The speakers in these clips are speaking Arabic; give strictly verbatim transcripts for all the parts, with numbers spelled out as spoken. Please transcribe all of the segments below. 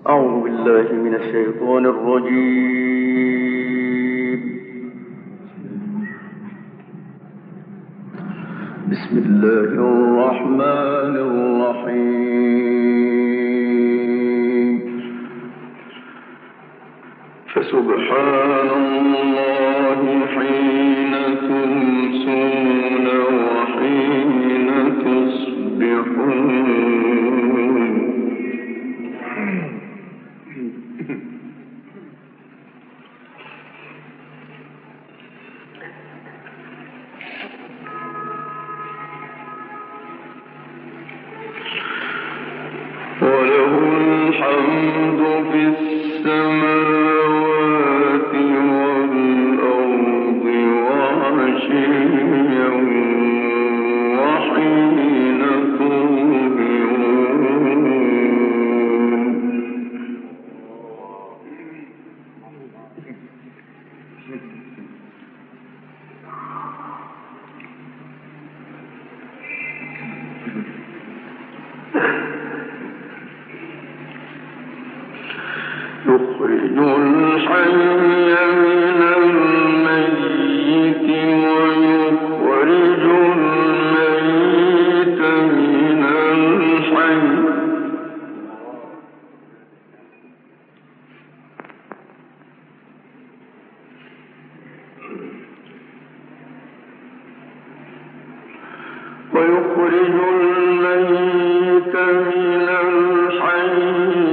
أعوذ بالله من الشيطان الرجيم. بسم الله الرحمن الرحيم. فسبحان الله حين تمسون وحين تصبحون. وله الحمد في السماوات والأرض وعشيا وحين تظهرون. يخرج الحي من الميت ويخرج الميت من الحي. ويخرج الميت من الحي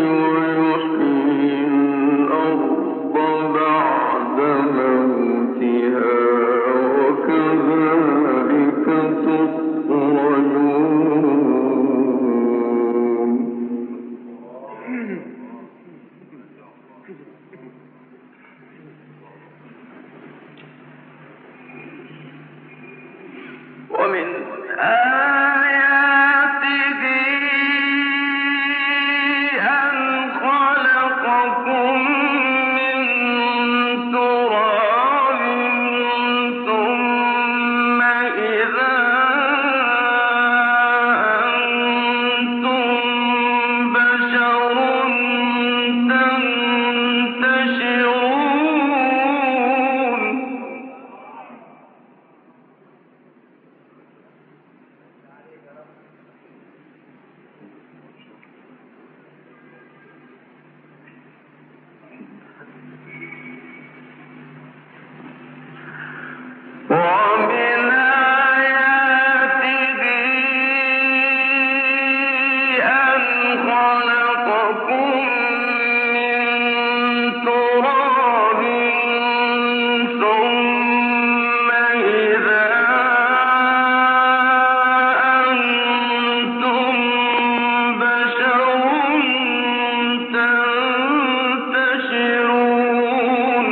ومن آياته أن خلقكم من تراب ثم إذا أنتم بشر تنتشرون. ومن آياته أن خلقكم من تراب ثم إذا أنتم بشر تنتشرون.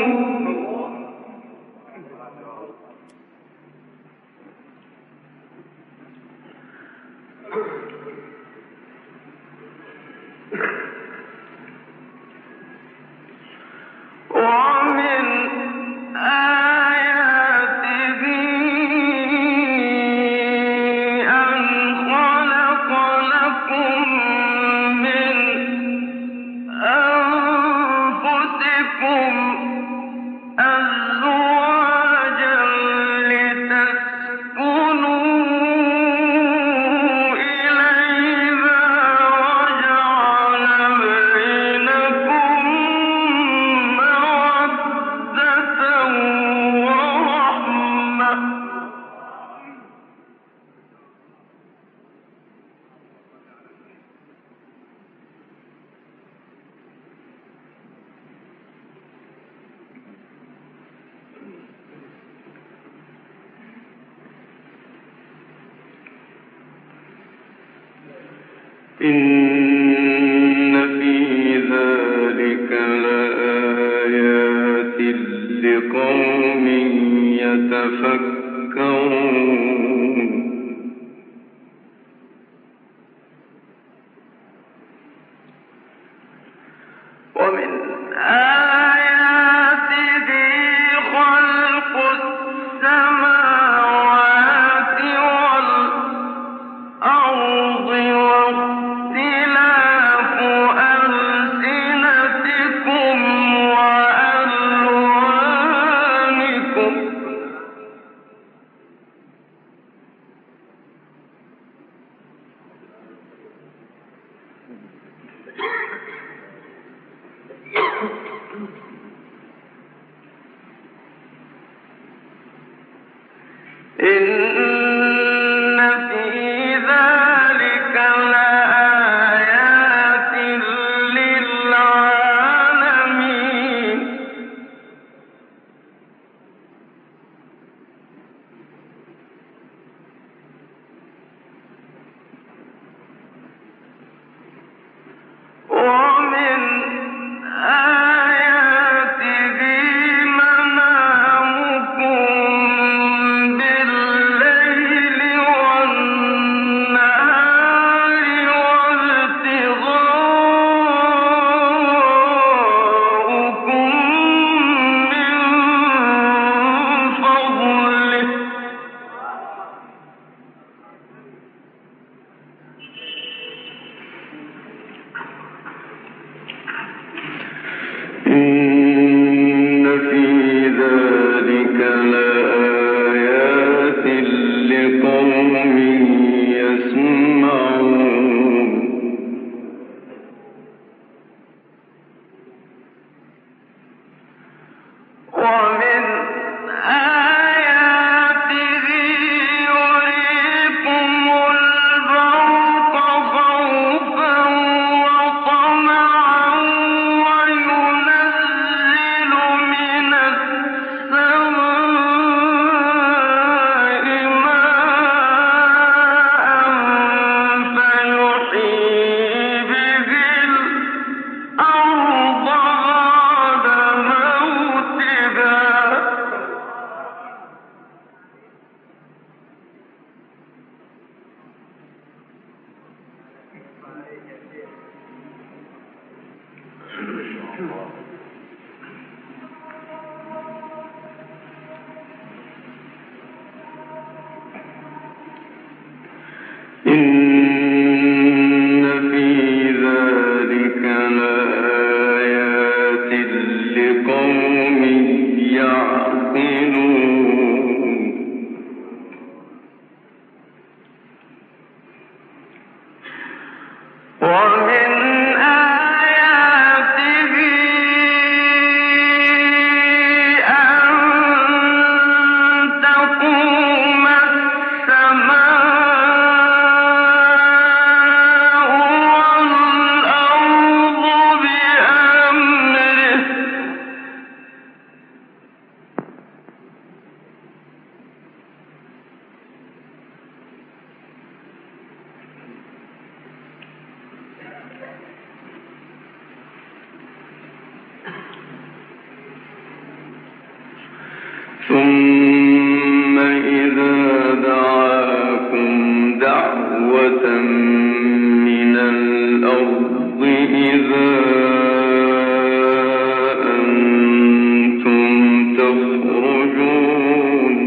ومن آياته أن خلق لكم من أنفسكم أزواجا لتسكنوا إليها وجعل بينكم مودة ورحمة. إن في ذلك لآيات لقوم يتفكرون. ومن آياته خلق السماوات والأرض واختلاف ألسنتكم ثم إذا دعاكم دعوة من الأرض إذا أنتم تخرجون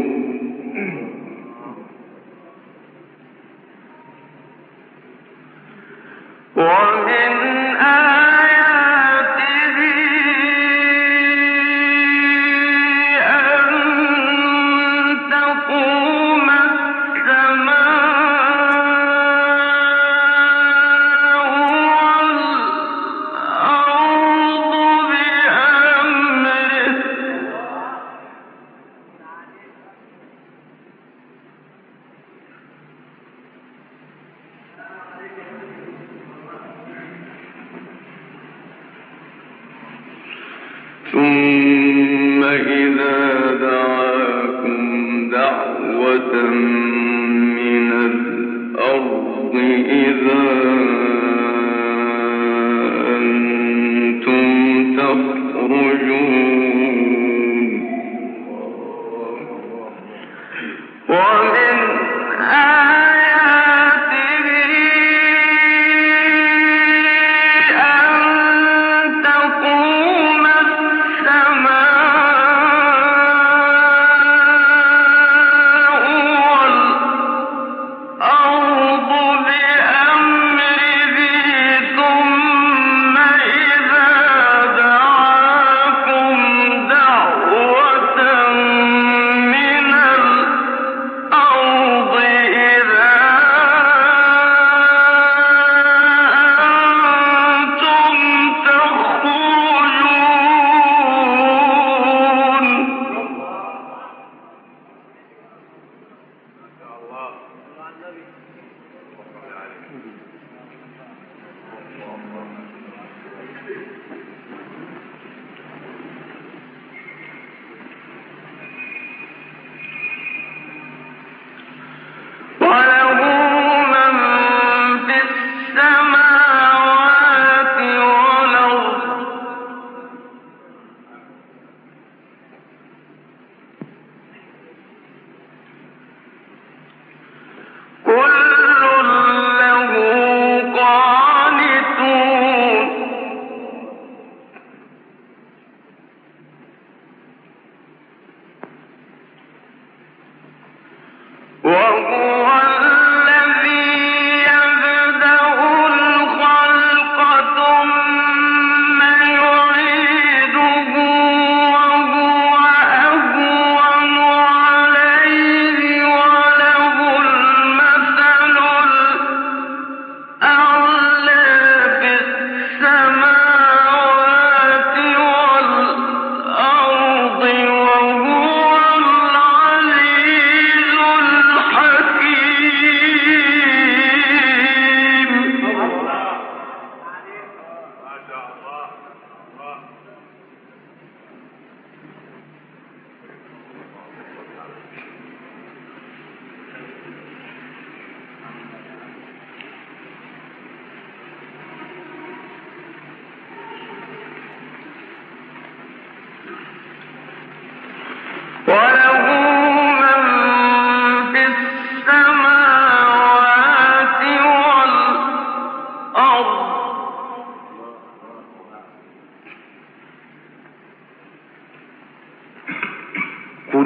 ومن ثم إذا دعاكم دعوة من الأرض إذا أنتم تخرجون ومن أرض بأمره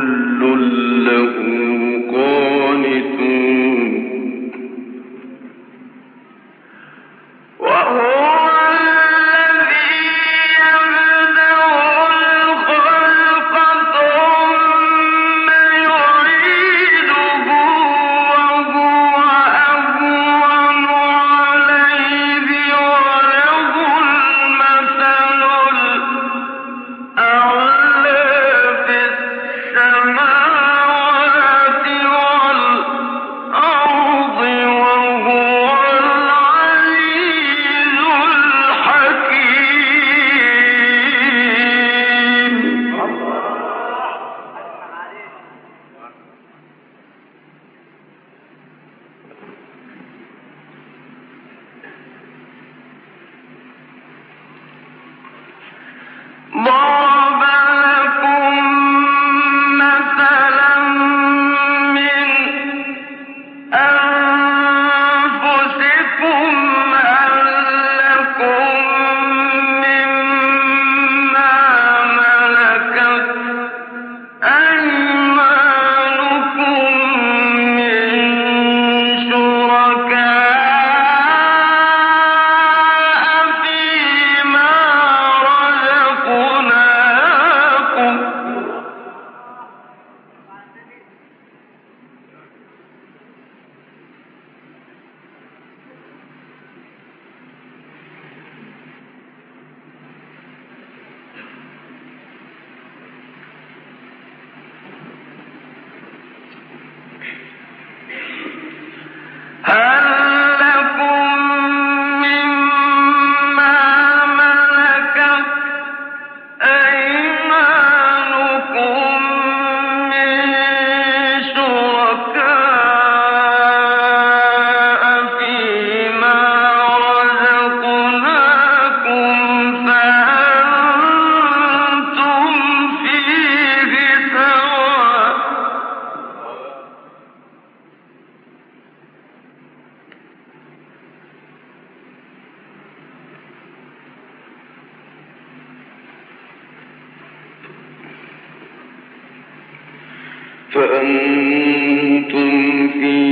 فأنتم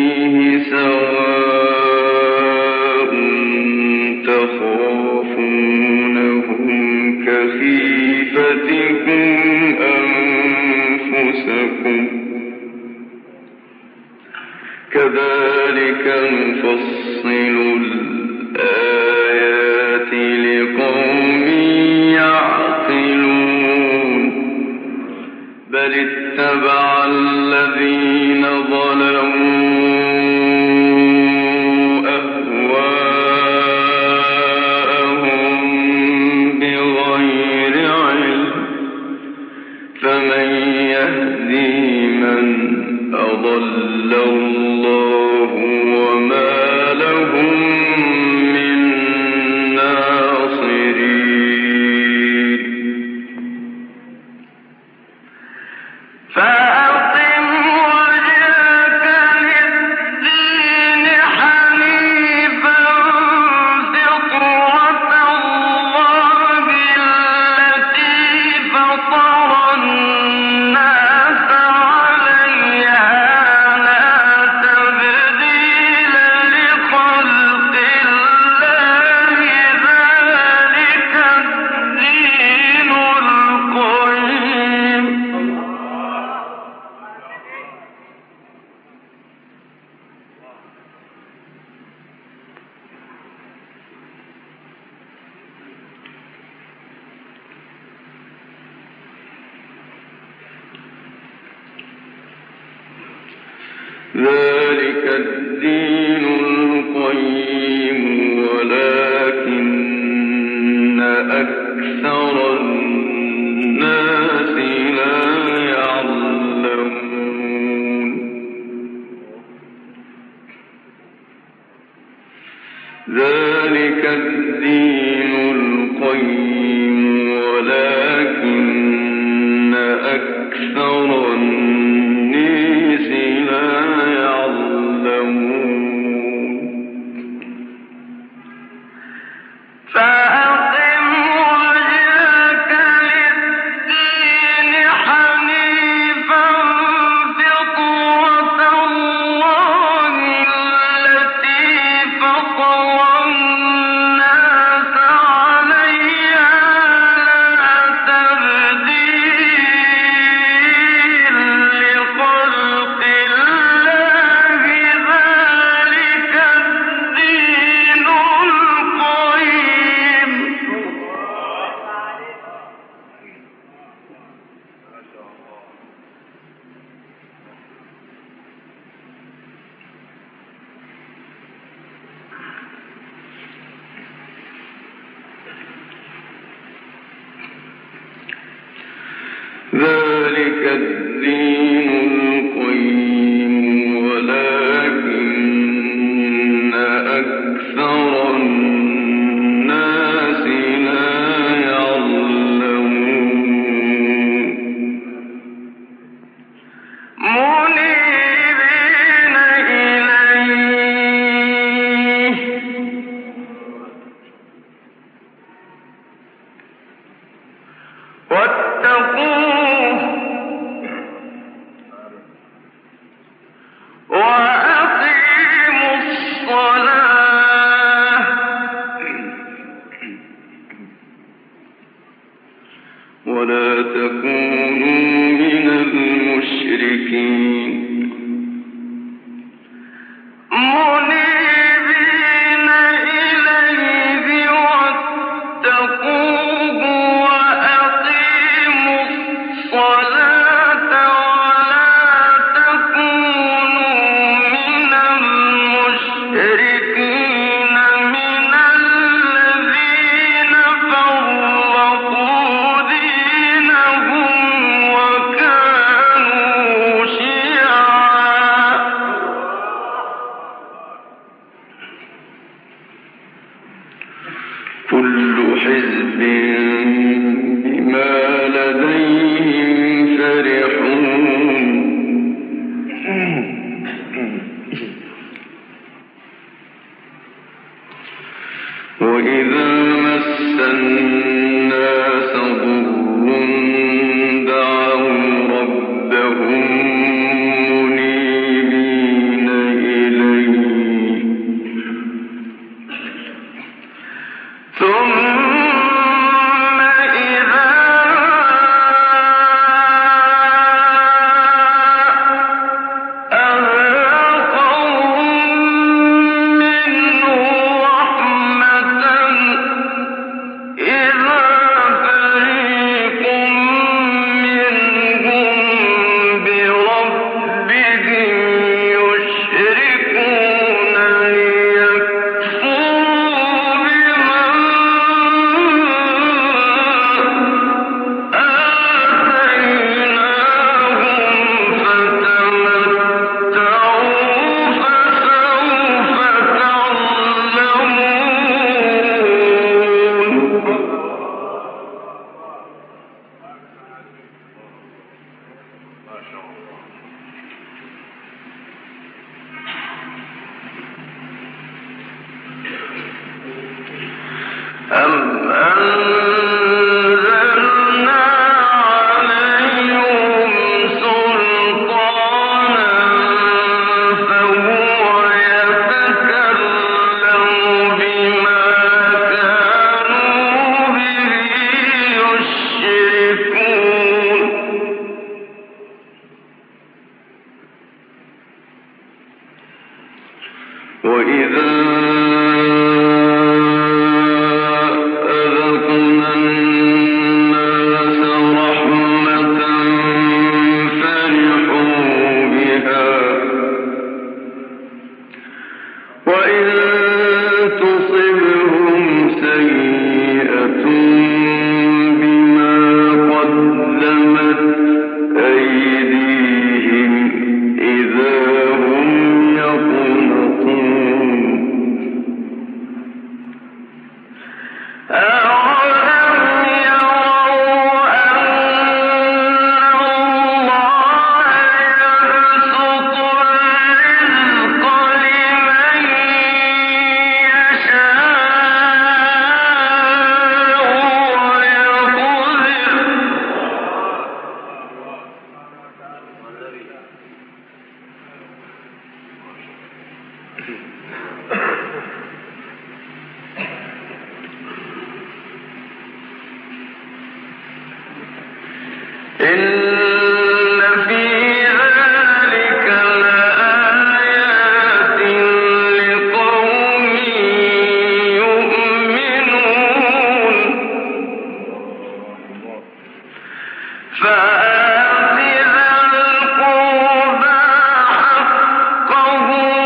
فيه سواء تخافونهم كخيفتكم أنفسكم كذلك نفصل الآيات لقوم يعقلون بل اتبع الذين ظلموا أهواءهم بغير علم فمن يهدي من أضل الله وما لهم من ناصرين فأقم وجهك للدين حنيفا فطرة الله التي فطر الناس عليها لا تبديل لخلق الله ذلك الدين القيم ذلك الدين القيم ولكن أكثر الناس لا يعلمون ذلك الدين القيم ولكن أكثر الناس لا يعلمون فأقم وجهك للدين حنيفا ذلك الدين القيم ولكن أكثر الناس لا يعلمون منيبين إليه واتقوه وأقيموا الصلاة ولا تكونوا من المشركين منيبين إليه واتقوه وأقيموا الصلاة ولا تكونوا من المشركين من الذين فرقوا دينهم وكانوا شيعا كل حزب بما لديهم فرحون وإذا مس الناس ضر دعوا ربهم منيبين إليه ثم إذا أذاقهم منه رحمة إذا فريق منهم بربهم يشركون ليكفروا بما آتيناهم فتمتعوا فسوف تعلمون أم أنزلنا عليهم سلطانا فهو يتكلم بما كانوا به يشركون وإذا أذقنا الناس رحمة فرحوا بها وإن تصبهم سيئة بما قدمت أيديهم إذا هم يقنطون أَوَلَمْ يَرَوْا أَنَّ اللَّهَ يَبْسُطُ الرِّزْقَ لِمَن يَشَاءُ وَيَقْدِرُ إِنَّ في ذَلِكَ لَآيَاتٍ لِقَوْمٍ يُؤْمِنُونَ فَآتِ ذَا الْقُرْبَى حَقَّهُ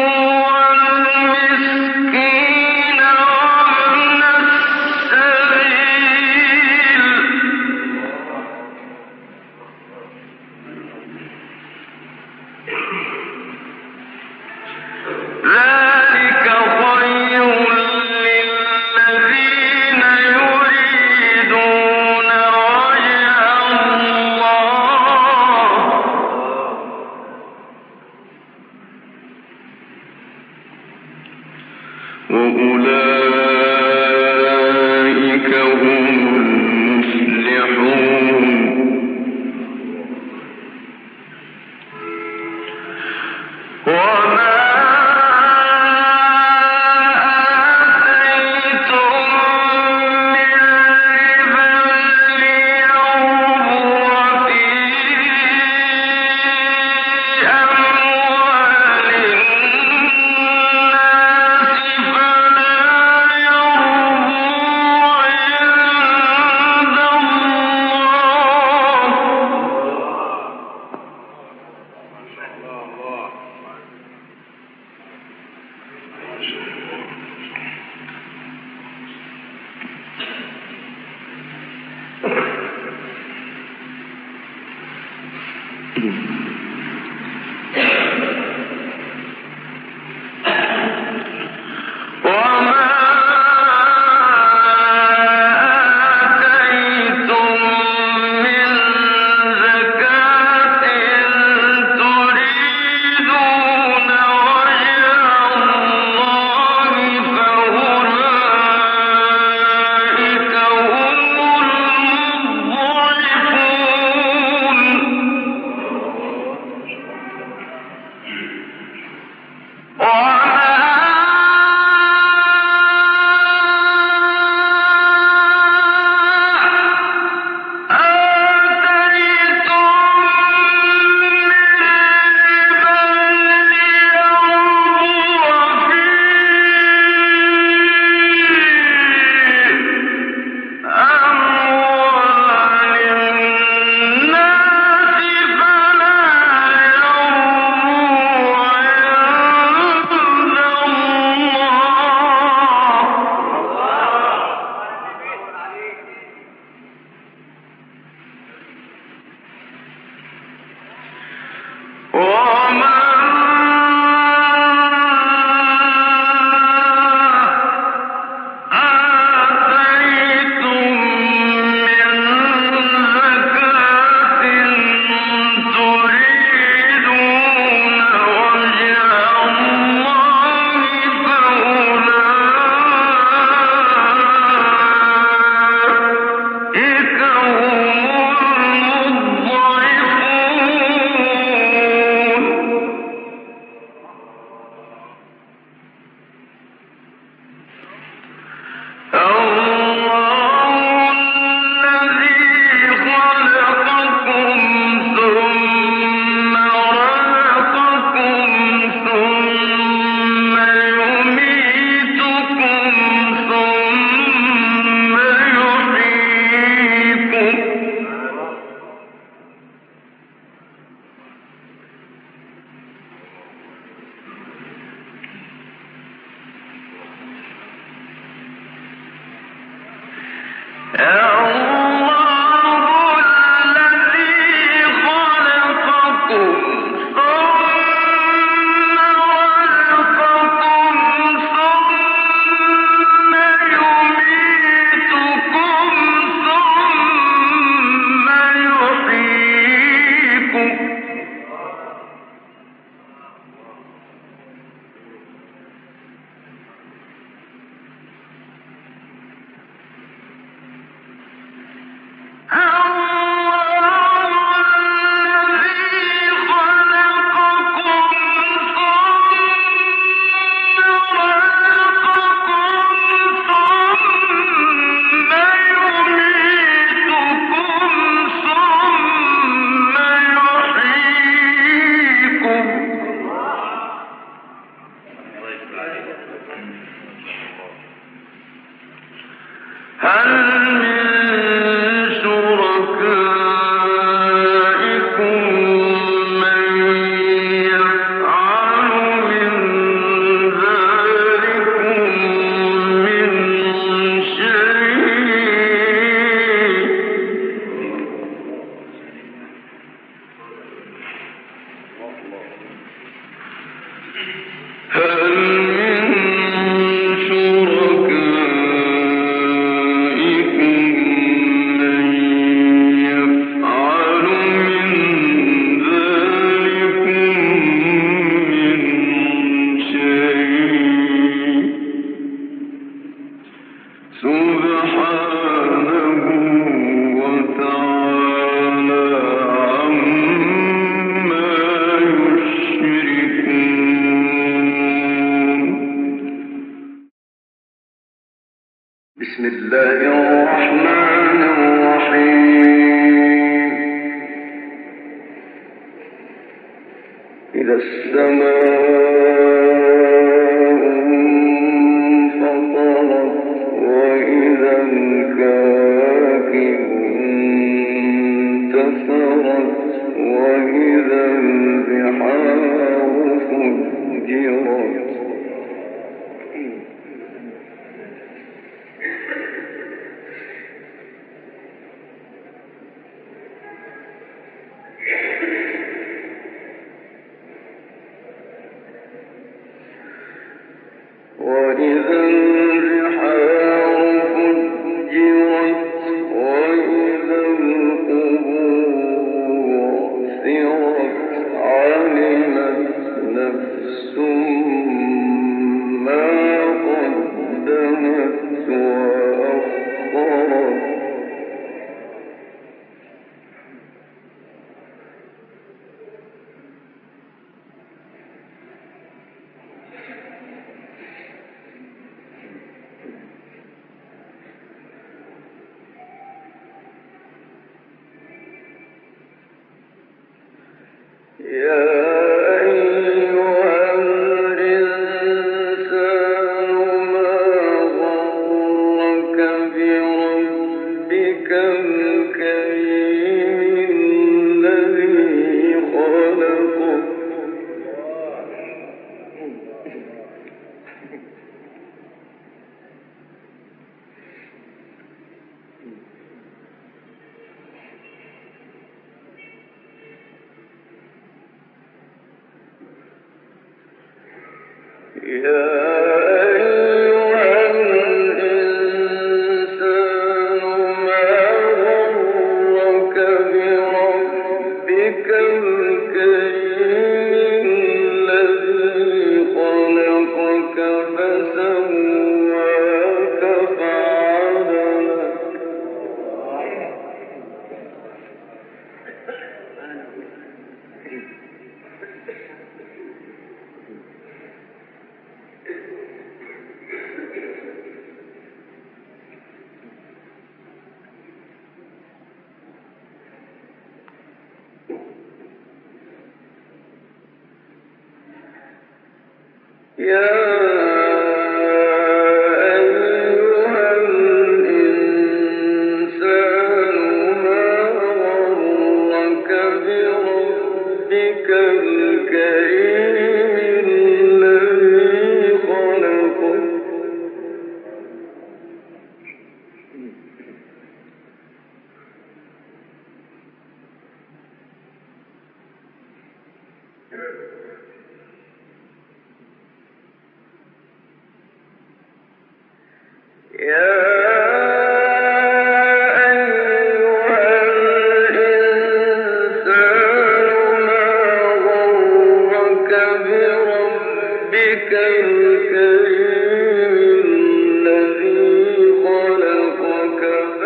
وَالْمِسْكِينَ وَابْنَ السَّبِيلِ انتثرت وإذا البحار فجرت وإذا البحار فجرت وإذا القبور بعثرت علمت نفس ما قدمت وأخرت يا أيها الإنسان ما غرك بربك الكريم الذي خلقك يا أيها الإنسان ما غرك بربك الكريم الذي خلقك فسواك فعدلك يا أيها الإنسان ما غرك بربك الكريم الذي خلقك يا أيها الإنسان ما غرك بربك الكريم الذي خلقك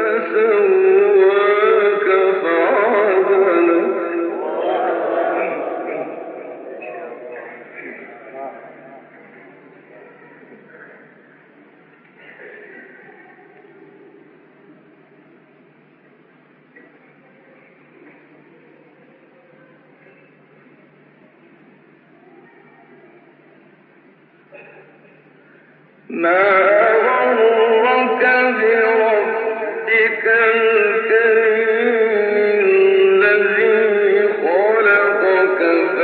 فسواك فعدلك ما غرك بربك الكريم الذي خلقك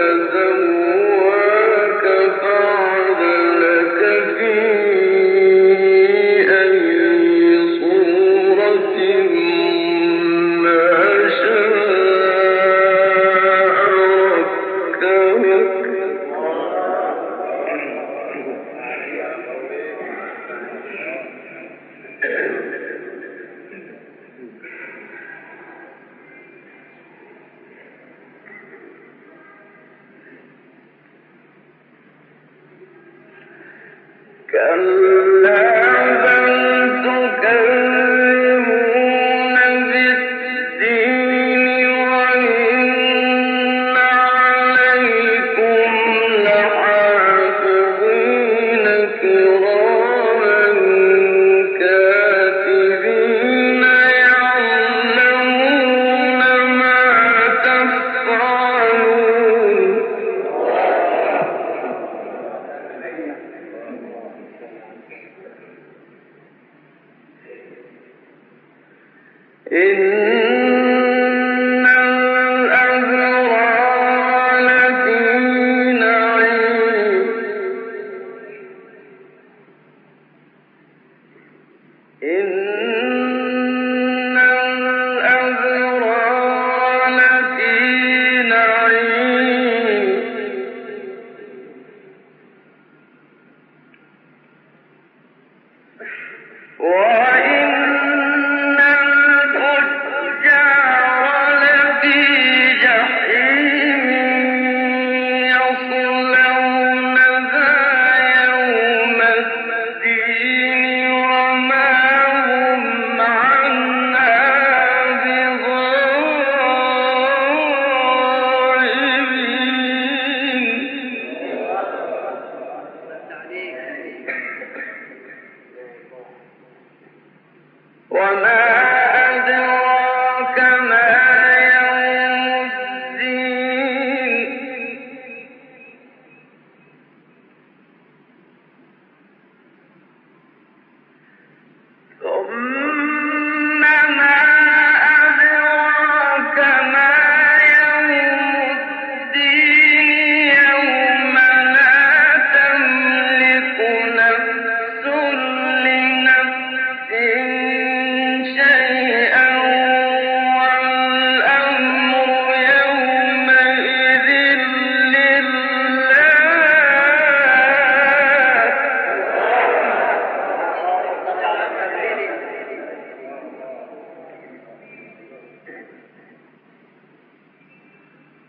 فسواك فعدلك في أي صورة ما شاء ركبك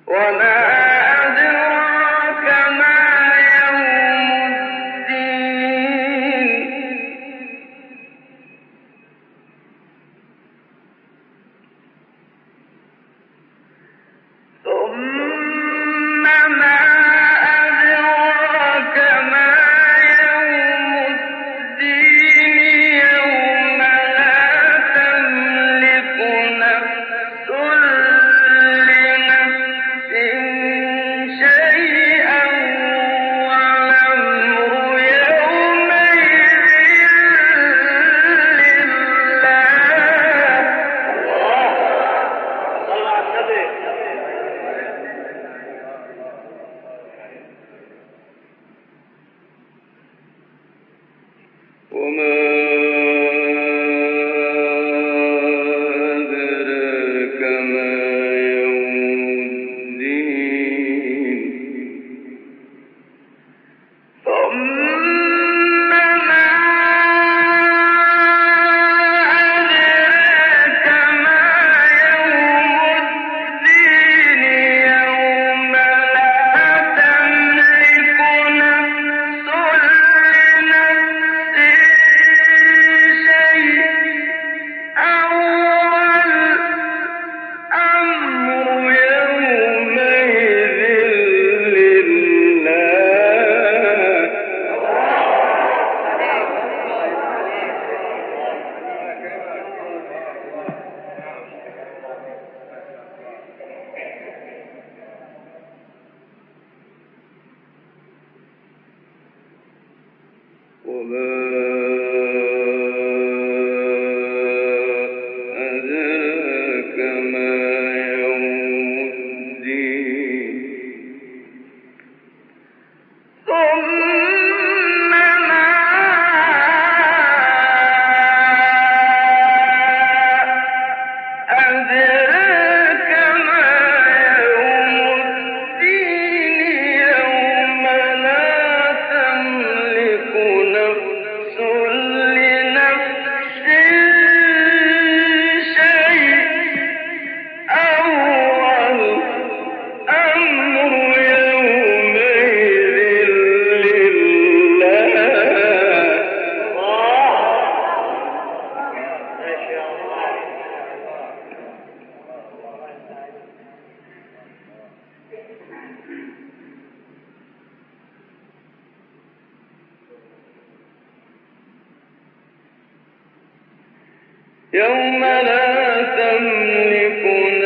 يوم لا تملك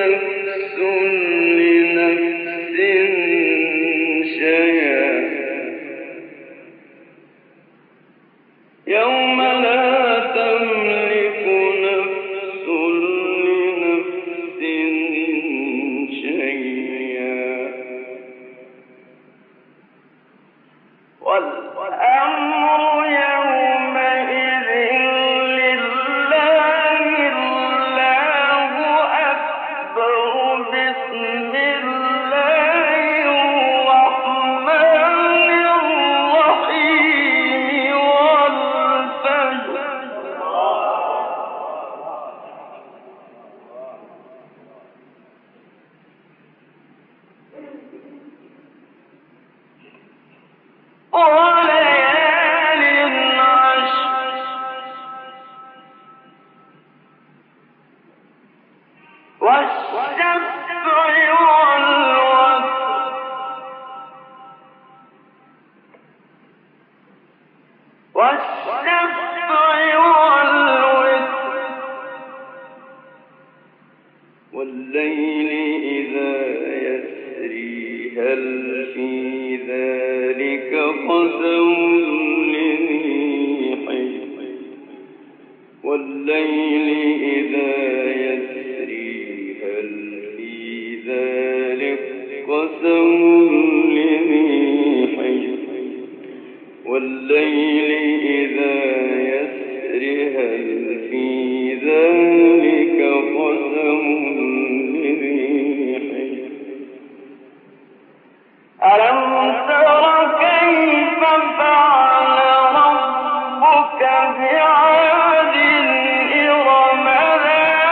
نفس لنفس شيئا يوم لا تملك نفس لنفس شيئا والأمر يومئذ لله الله أكبر بسم الله الرحمن الرحيم والفجر وليال عشر والشفع والوتر والشفع والوتر والليل إذا يسري هل في ذلك قسم لذي حجر والليل إذا يسري هل في ذلك قسم لذي حجر والليل إذا يسري هل في ذلك قسم لذي حجر ألم تر كيف فعل ربك بعاد إرم ذات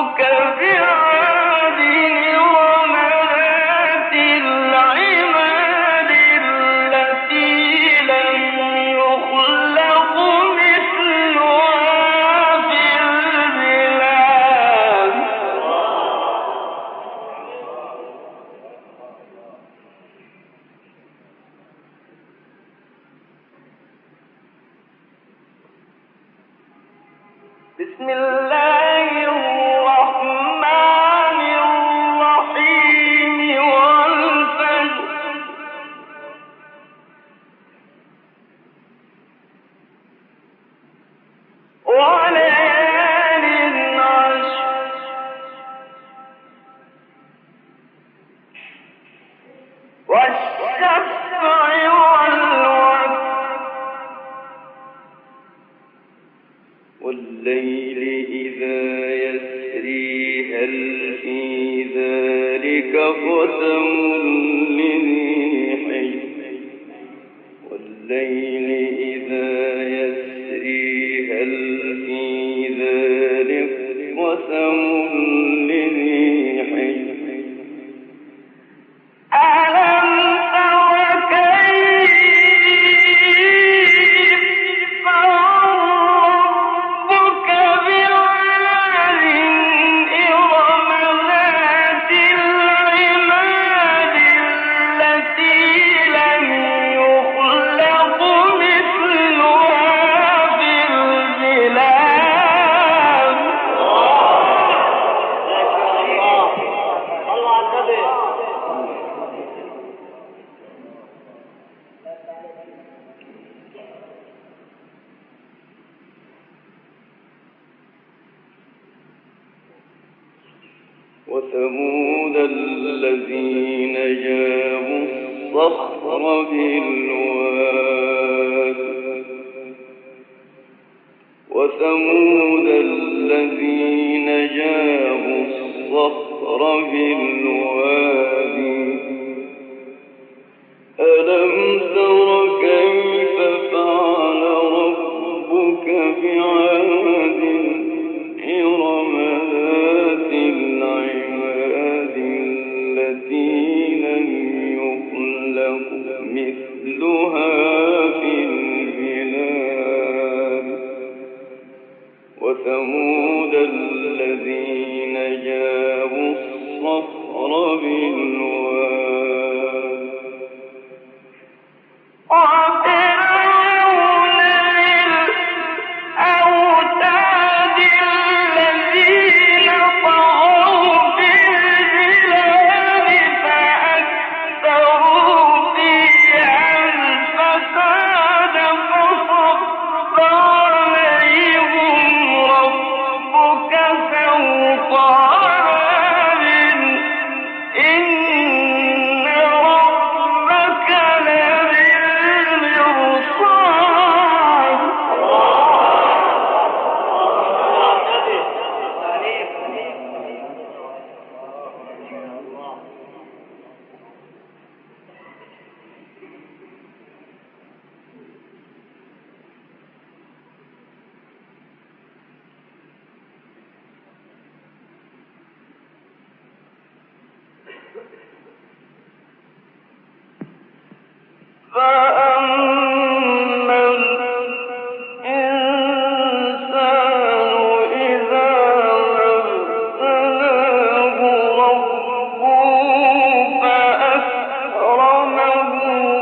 والليل إذا يسري هل في ذلك قسم لذي حجر والليل إذا يسري هل في ذلك قسم لذي حجر ألم تر كيف ربك بعاد إرم ذات العماد التي لم يخلق مثلها في البلاد وثمود الذين جابوا الصخر بالواد وثمود الذين جابوا الصخر بالواد ألم تر كيف فعل ربك بعاد إرم ذات العماد التي لم يخلق مثلها في البلاد وثمود الذين جابوا الصخر بالواد وفرعون بالأوتاد الذين طغوا في البلاد فأكثروا فيها الفساد فصب عليهم ربك سوط عذاب إن ربك لبالمرصاد فأما الإنسان إذا ما ابتلاه ربه فأكرمه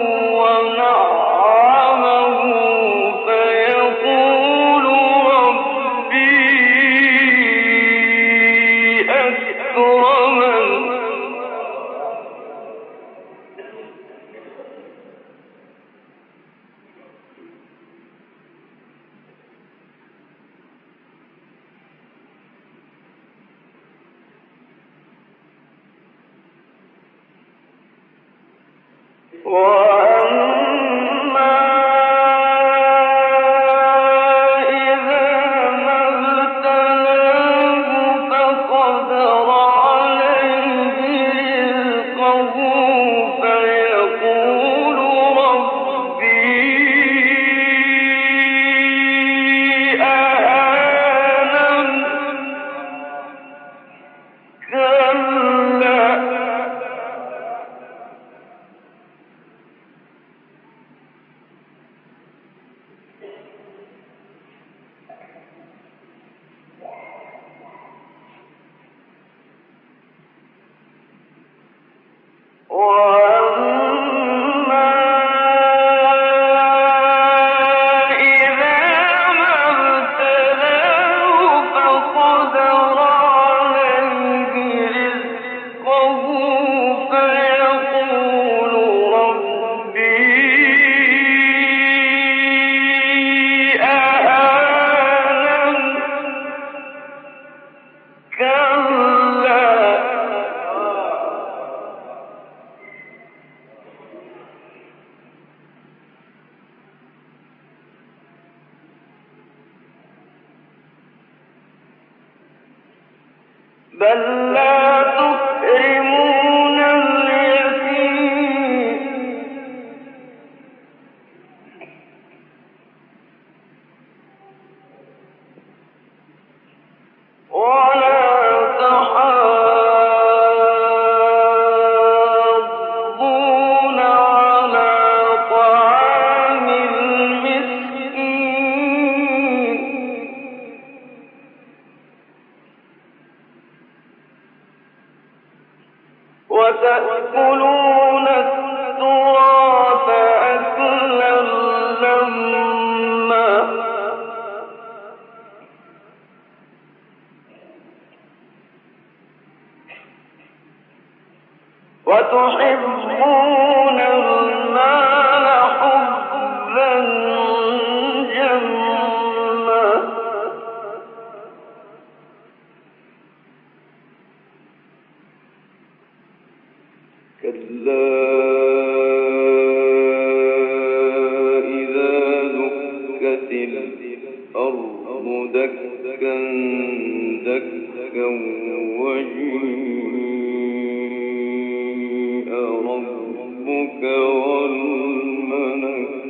ونعمه فيقول ربي أكرمن وأما إذا ما ابتلاه فقدر عليه رزقه فيقول ربي أهانن بل لا تكرمون اليتيم ولا تحاضون على طعام المسكين وتأكلون التراث أكلا لما وتحبون المال حبا جما كلا إذا دكت الأرض دكا دكا وجيء ربك والملك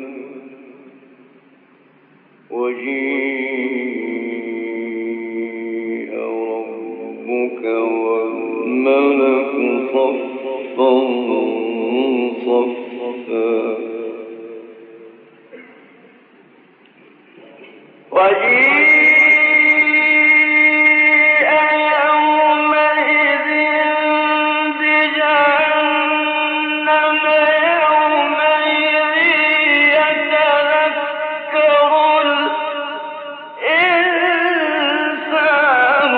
وجيء ربك والملك صفا صفا وجيء يومئذ بجهنم يومئذ يتذكر الإنسان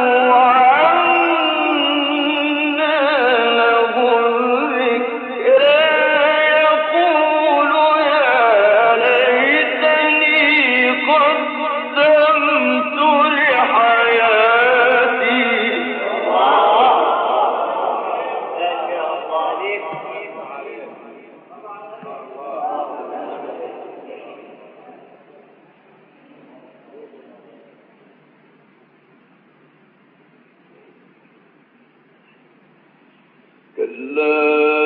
وأنى له الذكرى يقول يا ليتني قدمت لحياتي كلا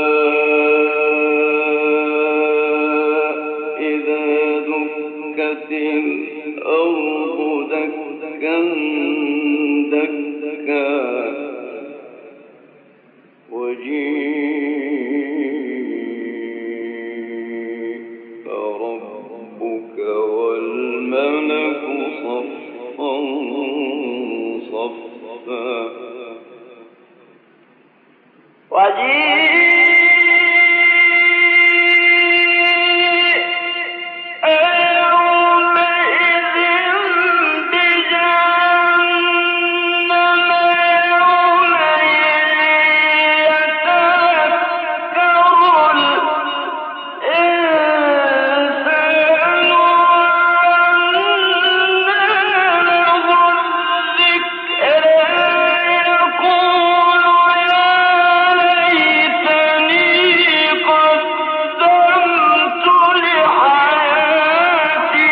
إذا دكت الأرض دكا دكا وجيء ربك والملك صفا صفا وجيء يومئذ بجهنم يومئذ يتذكر الإنسان وأنى له الذكرى يقول يا ليتني قدمت لحياتي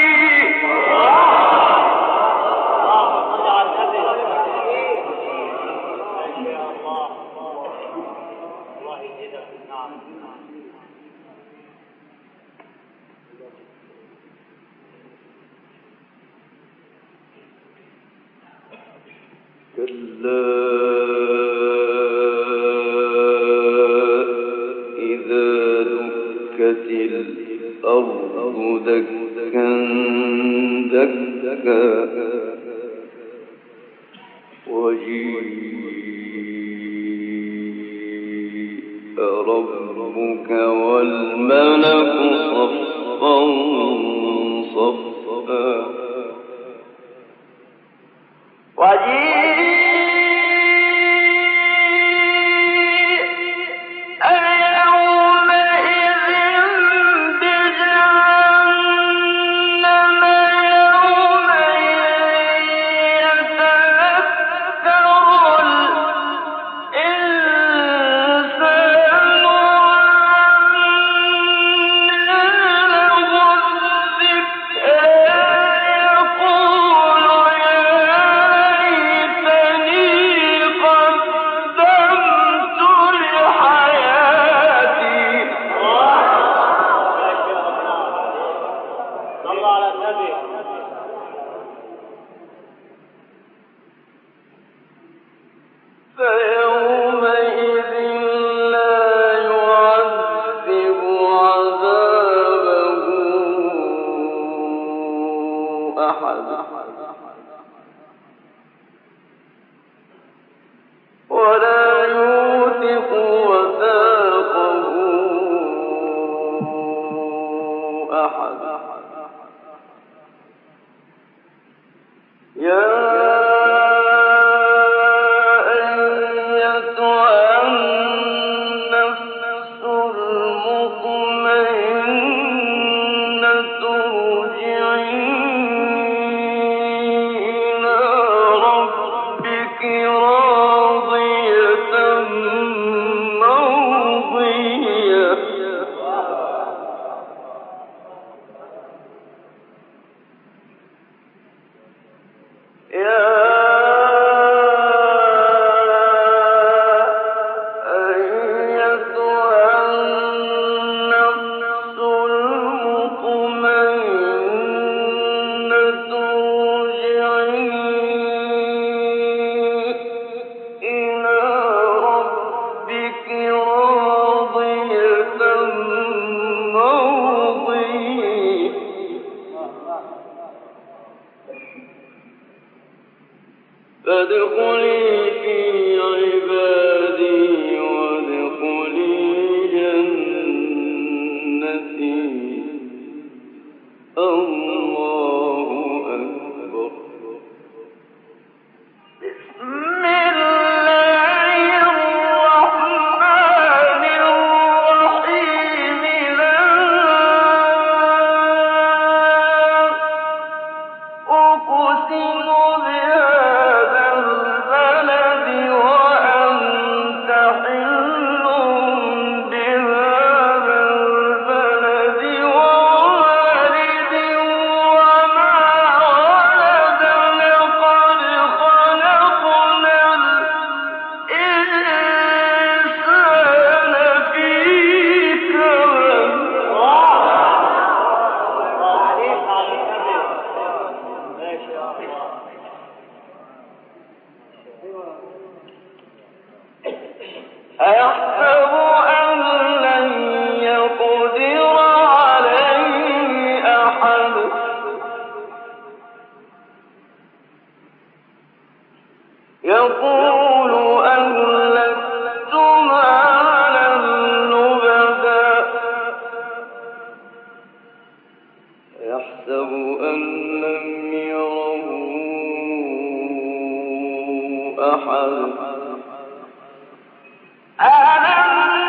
كلا إذا دكت الأرض دكا دكا وجيء ربك والملك صفا صفا فادخلي في عبادي وادخلي جنتي. الله أكبر. بسم الله الرحمن الرحيم. لا أقسم بهذا البلد وأنت حل بهذا البلد ووالد وما ولد. لقد خلقنا الإنسان في كبد. أيحسب أن لن يقدر عليه أحد. يقول أهلكت مالا لبدا. يحسب أن لم يره أحد. ألم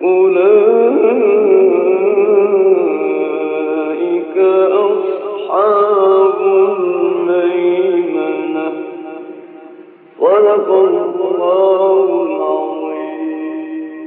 أولئك